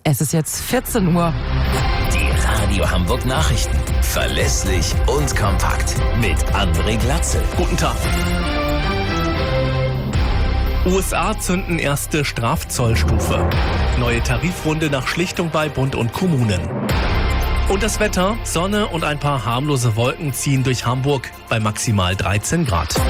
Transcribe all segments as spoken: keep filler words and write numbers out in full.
Es ist jetzt vierzehn Uhr. Die Radio Hamburg Nachrichten. Verlässlich und kompakt. Mit André Glatzel. Guten Tag. U S A zünden erste Strafzollstufe. Neue Tarifrunde nach Schlichtung bei Bund und Kommunen. Und das Wetter, Sonne und ein paar harmlose Wolken ziehen durch Hamburg bei maximal dreizehn Grad.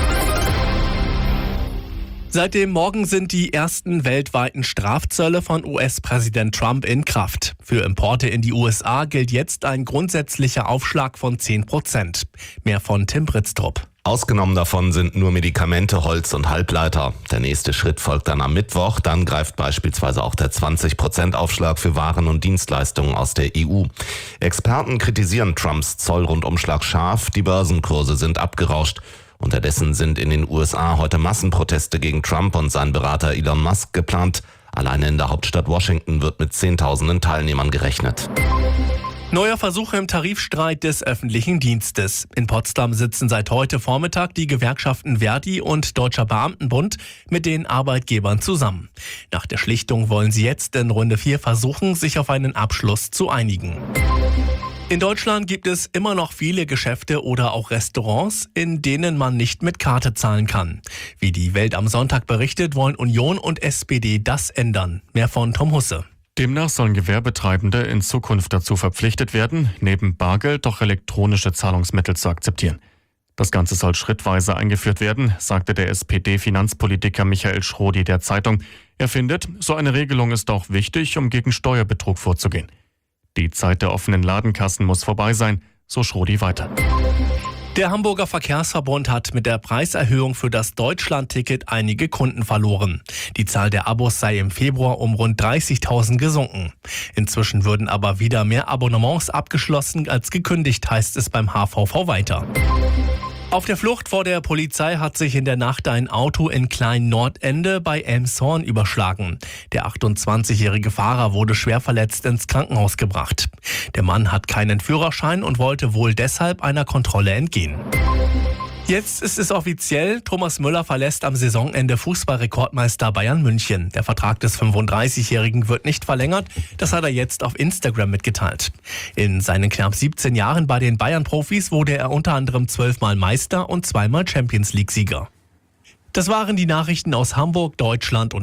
Seit dem Morgen sind die ersten weltweiten Strafzölle von U S-Präsident Trump in Kraft. Für Importe in die U S A gilt jetzt ein grundsätzlicher Aufschlag von zehn Prozent. Mehr von Tim Britztrup. Ausgenommen davon sind nur Medikamente, Holz und Halbleiter. Der nächste Schritt folgt dann am Mittwoch. Dann greift beispielsweise auch der zwanzig Prozent Aufschlag für Waren und Dienstleistungen aus der E U. Experten kritisieren Trumps Zollrundumschlag scharf. Die Börsenkurse sind abgerauscht. Unterdessen sind in den U S A heute Massenproteste gegen Trump und seinen Berater Elon Musk geplant. Alleine in der Hauptstadt Washington wird mit Zehntausenden Teilnehmern gerechnet. Neuer Versuch im Tarifstreit des öffentlichen Dienstes. In Potsdam sitzen seit heute Vormittag die Gewerkschaften Verdi und Deutscher Beamtenbund mit den Arbeitgebern zusammen. Nach der Schlichtung wollen sie jetzt in Runde vier versuchen, sich auf einen Abschluss zu einigen. In Deutschland gibt es immer noch viele Geschäfte oder auch Restaurants, in denen man nicht mit Karte zahlen kann. Wie die Welt am Sonntag berichtet, wollen Union und S P D das ändern. Mehr von Tom Husse. Demnach sollen Gewerbetreibende in Zukunft dazu verpflichtet werden, neben Bargeld doch elektronische Zahlungsmittel zu akzeptieren. Das Ganze soll schrittweise eingeführt werden, sagte der S P D-Finanzpolitiker Michael Schrodi der Zeitung. Er findet, so eine Regelung ist auch wichtig, um gegen Steuerbetrug vorzugehen. Die Zeit der offenen Ladenkassen muss vorbei sein, so Schrodi weiter. Der Hamburger Verkehrsverbund hat mit der Preiserhöhung für das Deutschland-Ticket einige Kunden verloren. Die Zahl der Abos sei im Februar um rund dreißigtausend gesunken. Inzwischen würden aber wieder mehr Abonnements abgeschlossen als gekündigt, heißt es beim H V V weiter. Auf der Flucht vor der Polizei hat sich in der Nacht ein Auto in Klein-Nordende bei Elmshorn überschlagen. Der achtundzwanzigjährige Fahrer wurde schwer verletzt ins Krankenhaus gebracht. Der Mann hat keinen Führerschein und wollte wohl deshalb einer Kontrolle entgehen. Jetzt ist es offiziell, Thomas Müller verlässt am Saisonende Fußballrekordmeister Bayern München. Der Vertrag des fünfunddreißigjährigen wird nicht verlängert, das hat er jetzt auf Instagram mitgeteilt. In seinen knapp siebzehn Jahren bei den Bayern-Profis wurde er unter anderem zwölfmal Meister und zweimal Champions-League-Sieger. Das waren die Nachrichten aus Hamburg, Deutschland und